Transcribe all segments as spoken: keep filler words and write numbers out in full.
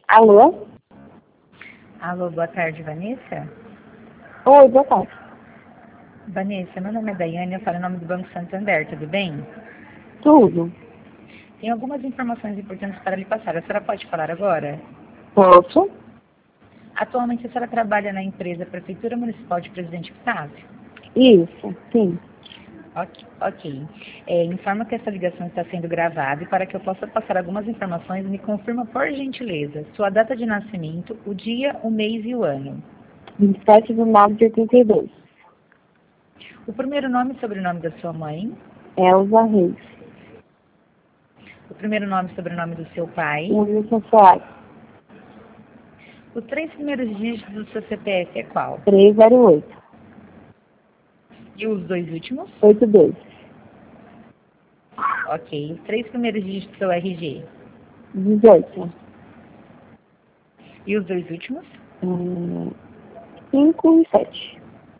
Alô? Alô, boa tarde, Vanessa? Oi, boa tarde. Vanessa, meu nome é Daiane, eu falo em nome do Banco Santander, tudo bem? Tudo. Tem algumas informações importantes para lhe passar. A senhora pode falar agora? Posso? Atualmente a senhora trabalha na empresa Prefeitura Municipal de Presidente Epitácio? Isso, sim. Ok. ok. É, informa que essa ligação está sendo gravada e para que eu possa passar algumas informações, me confirma, por gentileza, sua data de nascimento, o dia, o mês e o ano. vinte e sete de nove de oitenta e dois. O primeiro nome e sobrenome da sua mãe. Elza Reis. O primeiro nome e sobrenome do seu pai. Wilson Soares. Os três primeiros dígitos do seu C P F é qual? trezentos e oito. E os dois últimos? oitenta e dois. Ok. Os três primeiros dígitos do seu R G? dezoito. E os dois últimos? Hum, cinco e sete.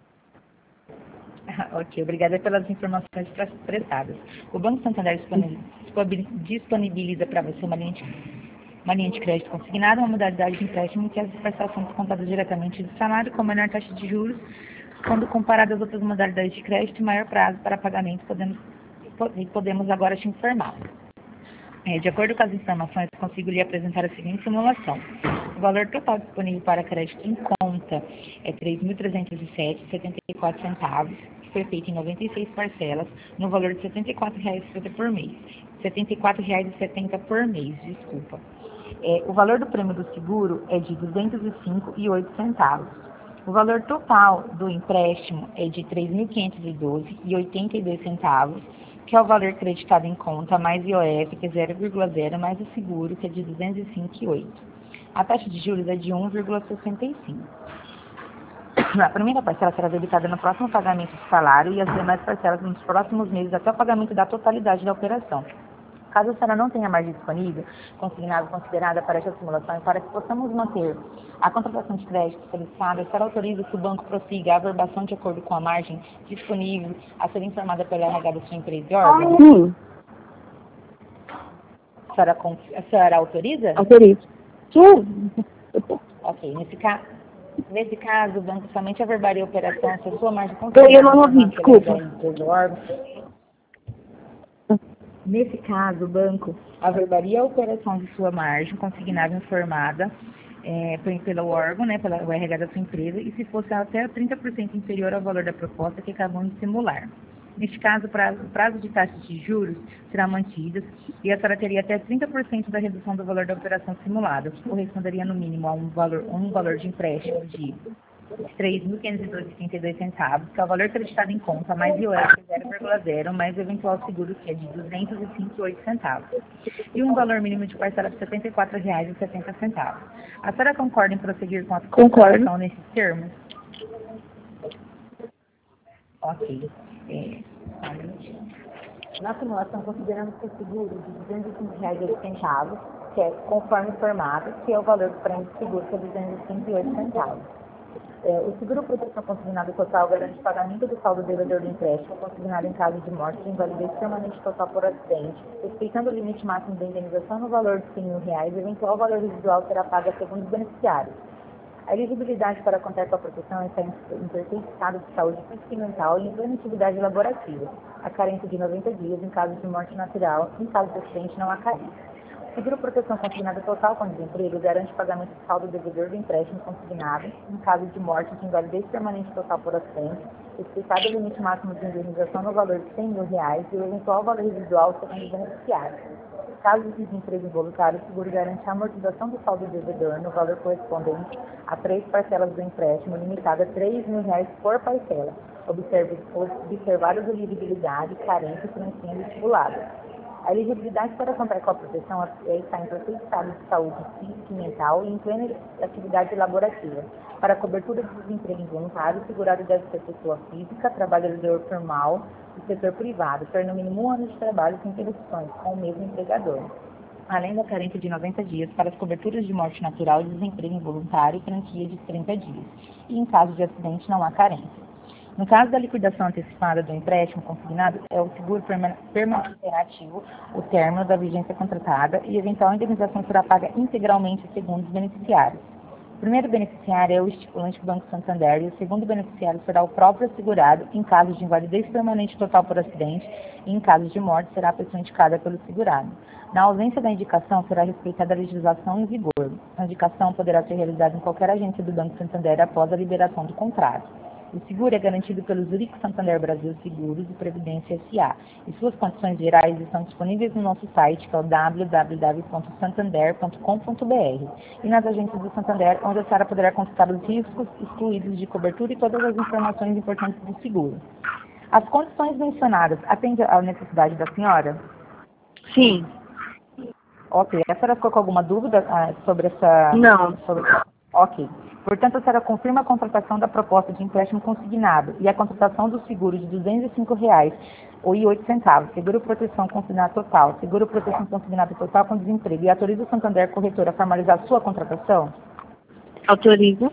Ok, obrigada pelas informações prestadas. O Banco Santander disponibiliza para você uma linha, de, uma linha de crédito consignada, uma modalidade de empréstimo em que as prestações são descontadas diretamente do salário, com menor taxa de juros, quando comparado às outras modalidades de crédito e maior prazo para pagamento, podemos, podemos agora te informar. É, de acordo com as informações, consigo lhe apresentar a seguinte simulação. O valor total disponível para crédito em conta é três mil trezentos e sete reais e setenta e quatro centavos, que foi feito em noventa e seis parcelas, no valor de setenta e quatro reais e setenta por mês. setenta e quatro reais e setenta por mês, desculpa. É, o valor do prêmio do seguro é de duzentos e cinco reais e oito centavos. O valor total do empréstimo é de três mil quinhentos e doze reais e oitenta e dois centavos, que é o valor creditado em conta, mais I O F, que é zero vírgula zero, mais o seguro, que é de duzentos e cinco reais e oito centavos. A taxa de juros é de um vírgula sessenta e cinco. A primeira parcela será debitada no próximo pagamento do salário e as demais parcelas nos próximos meses até o pagamento da totalidade da operação. Caso a senhora não tenha margem disponível, consignada considerada para esta simulação, e para que possamos manter a contratação de crédito solicitada, a senhora autoriza que o banco prossiga a averbação de acordo com a margem disponível a ser informada pela R H da sua empresa e órgão? Sim. A senhora, a senhora autoriza? Autorizo. Sim. Ok. Nesse, ca... Nesse caso, o banco somente averbaria a operação se a sua margem Eu não consignada ouvi, informada pela desculpa. R H da empresa ou órgão. Nesse caso, o banco averbaria a operação de sua margem consignada informada é, pelo órgão, né, pela R H da sua empresa, e se fosse até trinta por cento inferior ao valor da proposta que acabamos de simular. Neste caso, o prazo, o prazo de taxa de juros será mantido e a senhora teria até trinta por cento da redução do valor da operação simulada, o que corresponderia no mínimo a um valor, um valor de empréstimo de três mil quinhentos e doze reais e trinta e dois centavos, que é o valor creditado em conta, mais I O F zero vírgula zero, mais o eventual seguro, que é de duzentos e cinco reais e oito centavos. E um valor mínimo de parcela de setenta e quatro reais e setenta centavos. A senhora concorda em prosseguir com a contratação nesses termos? Ok. É, só um minutinho. Na simulação, consideramos que o seguro de duzentos e cinco reais e oito centavos, que é conforme informado, que é o valor do prêmio de seguro, que é duzentos e cinco reais e oito centavos. É, o seguro proteção consignado total garante o pagamento do saldo devedor do empréstimo consignado em caso de morte de invalidez permanente total por acidente, respeitando o limite máximo da indenização no valor de cem mil reais, o eventual valor residual será pago segundo os beneficiários. A elegibilidade para contar com a proteção está em perfeito estado de saúde física e mental e em plena atividade laborativa. A carência de noventa dias em caso de morte natural, em caso de acidente não há carência. Seguro proteção consignada total com desemprego garante o pagamento do saldo devedor do empréstimo consignado em caso de morte de invalidez permanente total por acidente, respeitado o limite máximo de indenização no valor de cem mil reais e o eventual valor residual segundo os beneficiários. Caso de desemprego involuntário, o seguro garante a amortização do saldo devedor no valor correspondente a três parcelas do empréstimo, limitada a três mil reais por parcela, observadas a elegibilidade, carência e financiamento estipulado. A elegibilidade para contar com a proteção está em perfeito estado de saúde física e mental e em plena atividade laborativa. Para a cobertura de desemprego involuntário, o segurado deve ser pessoa física, trabalhador formal do setor privado, ter no mínimo um ano de trabalho sem interrupções com o mesmo empregador. Além da carência de noventa dias para as coberturas de morte natural e desemprego involuntário, franquia de trinta dias. E em caso de acidente não há carência. No caso da liquidação antecipada do empréstimo consignado, é o seguro perma- permanecerá ativo o término da vigência contratada e eventual indenização será paga integralmente segundo os beneficiários. O primeiro beneficiário é o estipulante do Banco Santander e o segundo beneficiário será o próprio assegurado em caso de invalidez permanente total por acidente e em caso de morte será a pessoa indicada pelo segurado. Na ausência da indicação, será respeitada a legislação em vigor. A indicação poderá ser realizada em qualquer agência do Banco Santander após a liberação do contrato. O seguro é garantido pelo Zurich Santander Brasil Seguros e Previdência S A e suas condições gerais estão disponíveis no nosso site, que é o w w w ponto santander ponto com ponto b r e nas agências do Santander, onde a senhora poderá consultar os riscos excluídos de cobertura e todas as informações importantes do seguro. As condições mencionadas atendem à necessidade da senhora? Sim. Ok. A senhora ficou com alguma dúvida ah, sobre essa... Não. Sobre... Ok. Portanto, a senhora confirma a contratação da proposta de empréstimo consignado e a contratação do seguro de duzentos e cinco reais e oito centavos, seguro proteção consignado total, seguro proteção consignado total com desemprego, e autoriza o Santander Corretora a formalizar sua contratação? Autoriza.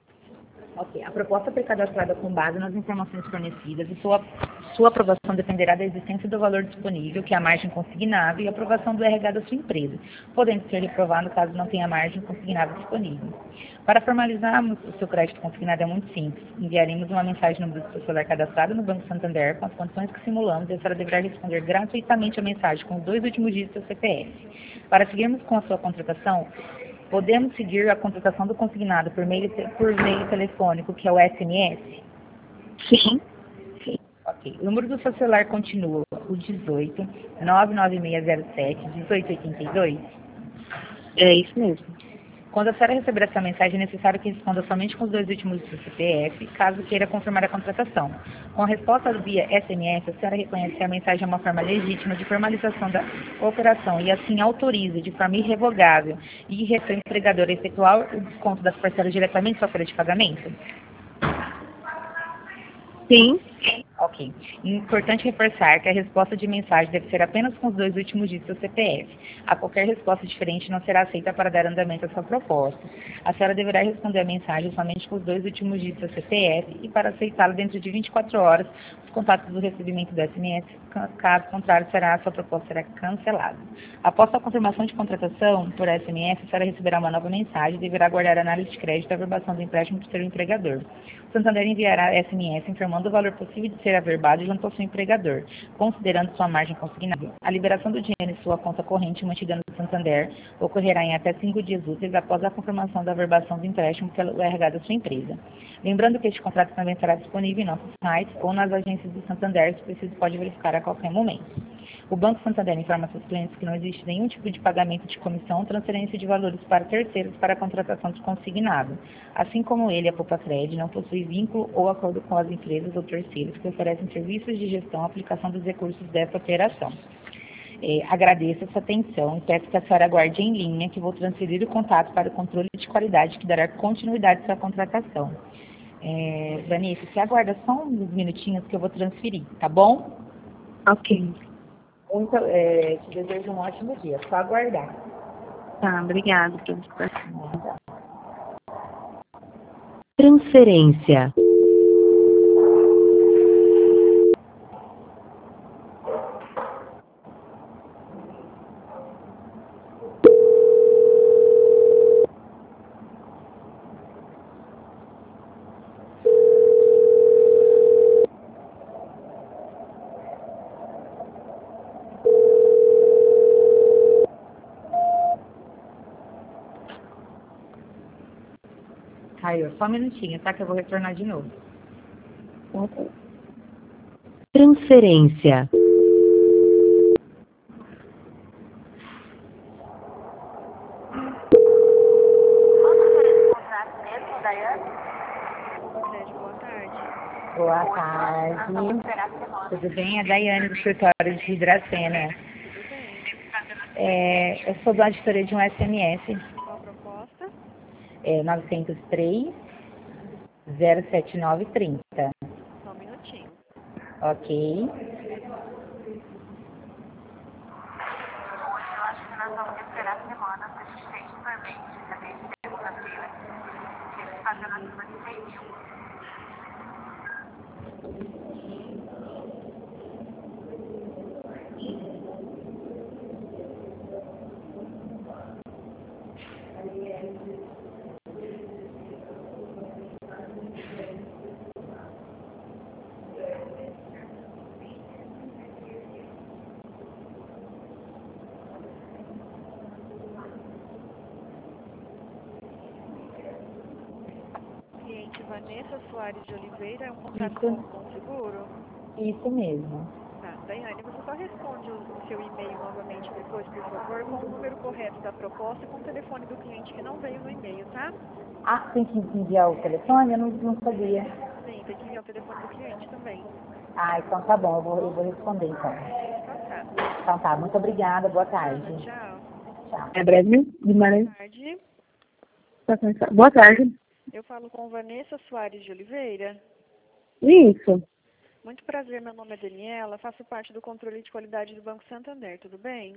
Ok. A proposta foi cadastrada com base nas informações fornecidas e sua, sua aprovação dependerá da existência do valor disponível, que é a margem consignável, e a aprovação do R H da sua empresa, podendo ser reprovado caso não tenha margem consignável disponível. Para formalizarmos o seu crédito consignado é muito simples. Enviaremos uma mensagem no número do seu celular cadastrado no Banco Santander com as condições que simulamos e a senhora deverá responder gratuitamente a mensagem com os dois últimos dígitos do seu C P F. Para seguirmos com a sua contratação, podemos seguir a contratação do consignado por meio, por meio telefônico, que é o S M S? Sim. Ok. O número do seu celular continua o dezoito, nove nove seis zero sete, dezoito oitenta e dois? É isso mesmo. Quando a senhora receber essa mensagem, é necessário que responda somente com os dois últimos do seu C P F, caso queira confirmar a contratação. Com a resposta via S M S, a senhora reconhece que a mensagem é uma forma legítima de formalização da operação e assim autoriza de forma irrevogável e seu empregador a efetuar o desconto das parcelas diretamente da sua folha de pagamento? Sim. Ok. Importante reforçar que a resposta de mensagem deve ser apenas com os dois últimos dígitos do C P F. A qualquer resposta diferente não será aceita para dar andamento à sua proposta. A senhora deverá responder a mensagem somente com os dois últimos dígitos do C P F e, para aceitá-la dentro de vinte e quatro horas, os contatos do recebimento do S M S, caso contrário, será, a sua proposta será cancelada. Após a confirmação de contratação por S M S, a senhora receberá uma nova mensagem e deverá aguardar a análise de crédito e a averbação do empréstimo do seu empregador. O Santander enviará S M S informando o valor possível de ser averbado junto ao seu empregador, considerando sua margem consignada. A liberação do dinheiro em sua conta corrente mantida no Santander ocorrerá em até cinco dias úteis após a confirmação da averbação do empréstimo pelo R H da sua empresa. Lembrando que este contrato também estará disponível em nossos sites ou nas agências do Santander, se preciso pode verificar a qualquer momento. O Banco Santander informa seus clientes que não existe nenhum tipo de pagamento de comissão ou transferência de valores para terceiros para a contratação de consignado. Assim como ele, a Poupa-Cred não possui vínculo ou acordo com as empresas ou terceiros que oferecem serviços de gestão e aplicação dos recursos dessa operação. É, agradeço a sua atenção e peço que a senhora aguarde em linha, que vou transferir o contato para o controle de qualidade que dará continuidade à sua contratação. É, Vanessa, você aguarda só uns minutinhos que eu vou transferir, tá bom? Ok. Muito, é, te desejo um ótimo dia. Só aguardar. Tá, obrigada, professor. Transferência. Caio, só um minutinho, tá? Que eu vou retornar de novo. Ok. Transferência. Boa tarde. Tudo bem? É a Daiane do escritório de Hidracena. É, eu sou do auditoria de um S M S. Qual a proposta? É novecentos e três, zero sete nove trinta. Só um minutinho. Ok. Vanessa Soares de Oliveira, é um contrato Isso. com o seguro? Isso mesmo. Tá, Daiane, você só responde o, o seu e-mail novamente depois, por favor, com o número correto da proposta e com o telefone do cliente que não veio no e-mail, tá? Ah, tem que enviar o telefone? Eu não, não sabia. Sim, tem que enviar o telefone do cliente também. Ah, então tá bom, eu vou, eu vou responder então. Então tá. Então tá, muito obrigada, boa tarde. Nada, tchau. Tchau. É breve Guimarães. Boa tarde. Tá começando. Boa tarde. Eu falo com Vanessa Soares de Oliveira. Isso. Muito prazer, meu nome é Daniela, faço parte do controle de qualidade do Banco Santander, tudo bem?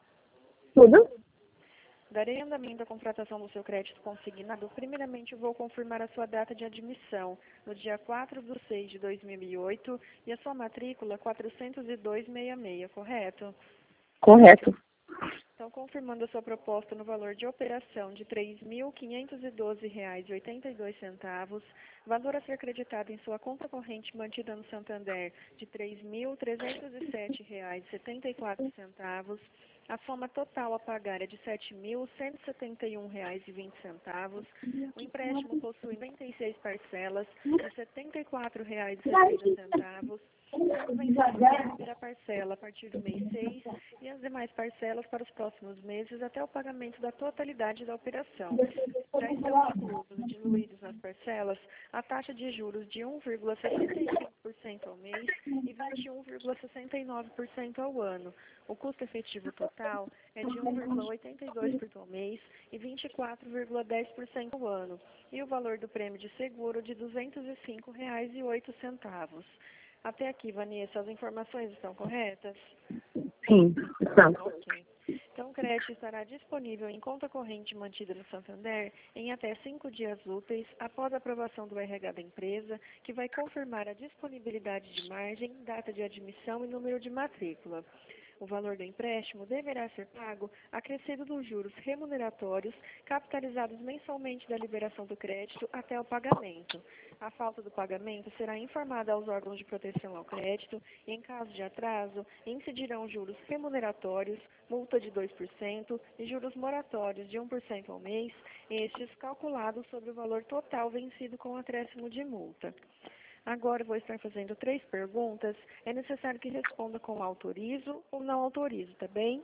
Tudo? Darei andamento à contratação do seu crédito consignado. Primeiramente, eu vou confirmar a sua data de admissão, no dia quatro de seis de dois mil e oito, e a sua matrícula quatrocentos e dois sessenta e seis, correto? Correto. Então, confirmando a sua proposta no valor de operação de três mil quinhentos e doze reais e oitenta e dois centavos, valor a ser creditado em sua conta corrente mantida no Santander de três mil trezentos e sete reais e setenta e quatro centavos, a soma total a pagar é de sete mil cento e setenta e um reais e vinte centavos. O empréstimo possui noventa e seis parcelas de setenta e quatro reais e sessenta centavos, sendo vencimento da primeira parcela a partir do mês seis e as demais parcelas para os próximos meses até o pagamento da totalidade da operação. Já estão inclusos, diluídos nas parcelas, a taxa de juros de um vírgula sessenta e cinco por cento ao mês e vinte e um vírgula sessenta e nove por cento ao ano. O custo efetivo total é de um vírgula oitenta e dois por cento ao mês e vinte e quatro vírgula dez por cento ao ano. E o valor do prêmio de seguro de duzentos e cinco reais e oito centavos. Até aqui, Vanessa, as informações estão corretas? Sim, estamos. Ok. Então, o crédito estará disponível em conta corrente mantida no Santander em até cinco dias úteis após a aprovação do R H da empresa, que vai confirmar a disponibilidade de margem, data de admissão e número de matrícula. O valor do empréstimo deverá ser pago acrescido dos juros remuneratórios capitalizados mensalmente da liberação do crédito até o pagamento. A falta do pagamento será informada aos órgãos de proteção ao crédito e, em caso de atraso, incidirão juros remuneratórios, multa de dois por cento e juros moratórios de um por cento ao mês, estes calculados sobre o valor total vencido com acréscimo de multa. Agora vou estar fazendo três perguntas. É necessário que responda com autorizo ou não autorizo, tá bem?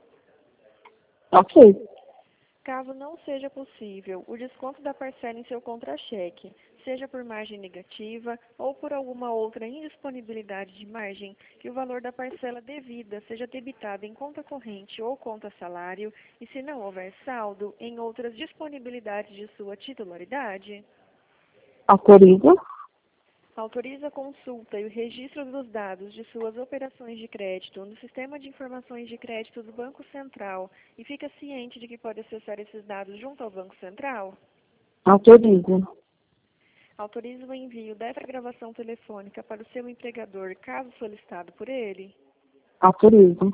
Ok. Caso não seja possível, o desconto da parcela em seu contra-cheque, seja por margem negativa ou por alguma outra indisponibilidade de margem, que o valor da parcela devida seja debitado em conta corrente ou conta salário e, se não houver saldo, em outras disponibilidades de sua titularidade. Autorizo. Autoriza a consulta e o registro dos dados de suas operações de crédito no Sistema de Informações de Crédito do Banco Central e fica ciente de que pode acessar esses dados junto ao Banco Central? Autorizo. Autoriza o envio dessa gravação telefônica para o seu empregador, caso solicitado por ele? Autorizo.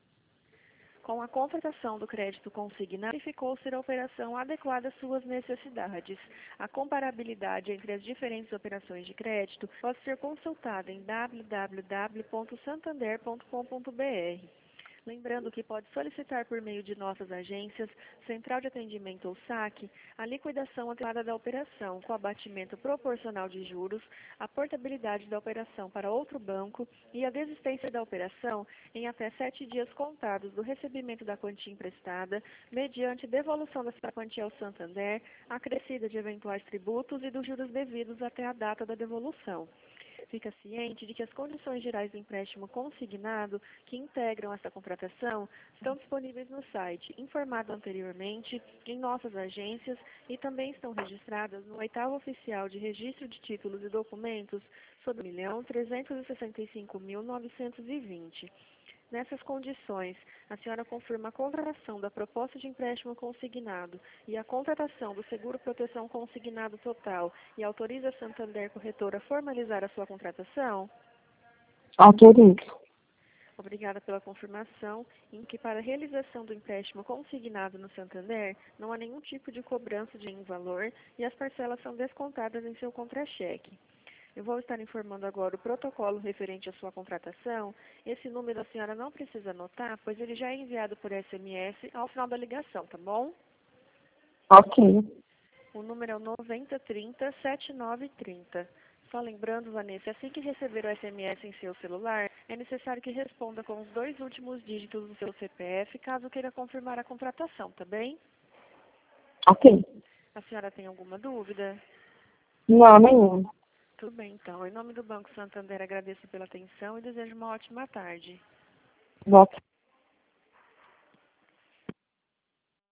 Com a contratação do crédito consignado, verificou ser a operação adequada às suas necessidades. A comparabilidade entre as diferentes operações de crédito pode ser consultada em w w w ponto santander ponto com ponto b r. Lembrando que pode solicitar por meio de nossas agências, Central de Atendimento ou saque, a liquidação adequada da operação, com abatimento proporcional de juros, a portabilidade da operação para outro banco e a desistência da operação em até sete dias contados do recebimento da quantia emprestada, mediante devolução dessa quantia ao Santander, acrescida de eventuais tributos e dos juros devidos até a data da devolução. Fica ciente de que as condições gerais do empréstimo consignado que integram esta contratação estão disponíveis no site, informado anteriormente, em nossas agências e também estão registradas no oitavo oficial de registro de títulos e documentos sobre um milhão trezentos e sessenta e cinco mil novecentos e vinte. Nessas condições, a senhora confirma a contratação da proposta de empréstimo consignado e a contratação do seguro proteção consignado total e autoriza a Santander Corretora a formalizar a sua contratação? Autorizo. Obrigada pela confirmação, em que para a realização do empréstimo consignado no Santander, não há nenhum tipo de cobrança de nenhum valor e as parcelas são descontadas em seu contra-cheque. Eu vou estar informando agora o protocolo referente à sua contratação. Esse número a senhora não precisa anotar, pois ele já é enviado por S M S ao final da ligação, tá bom? Ok. O número é o noventa trinta, setenta e nove trinta. Só lembrando, Vanessa, assim que receber o S M S em seu celular, é necessário que responda com os dois últimos dígitos do seu C P F, caso queira confirmar a contratação, tá bem? Ok. A senhora tem alguma dúvida? Não, nenhum. Tudo bem, então. Em nome do Banco Santander, agradeço pela atenção e desejo uma ótima tarde. Boa